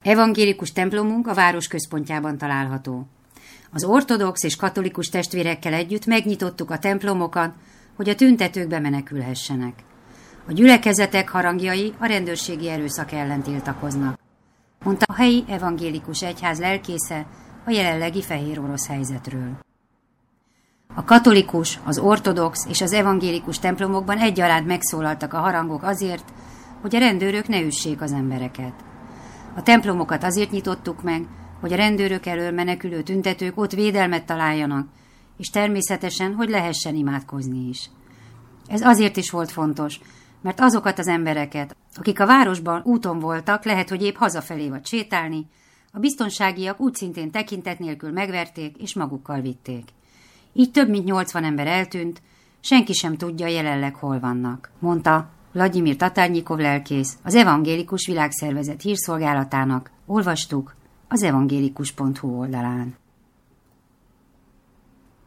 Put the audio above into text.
Evangélikus templomunk a város központjában található. Az ortodox és katolikus testvérekkel együtt megnyitottuk a templomokat, hogy a tüntetők bemenekülhessenek. A gyülekezetek harangjai a rendőrségi erőszak ellen tiltakoznak, mondta a helyi evangélikus egyház lelkésze a jelenlegi fehér orosz helyzetről. A katolikus, az ortodox és az evangélikus templomokban egyaránt megszólaltak a harangok azért, hogy a rendőrök ne üssék az embereket. A templomokat azért nyitottuk meg, hogy a rendőrök elől menekülő tüntetők ott védelmet találjanak, és természetesen, hogy lehessen imádkozni is. Ez azért is volt fontos, mert azokat az embereket, akik a városban úton voltak, lehet, hogy épp hazafelé vagy sétálni, a biztonságiak úgy szintén tekintet nélkül megverték és magukkal vitték. Így több mint 80 ember eltűnt, senki sem tudja jelenleg hol vannak, mondta Vladimir Tatárnyikov lelkész, az Evangélikus Világszervezet hírszolgálatának. Olvastuk az evangelikus.hu oldalán.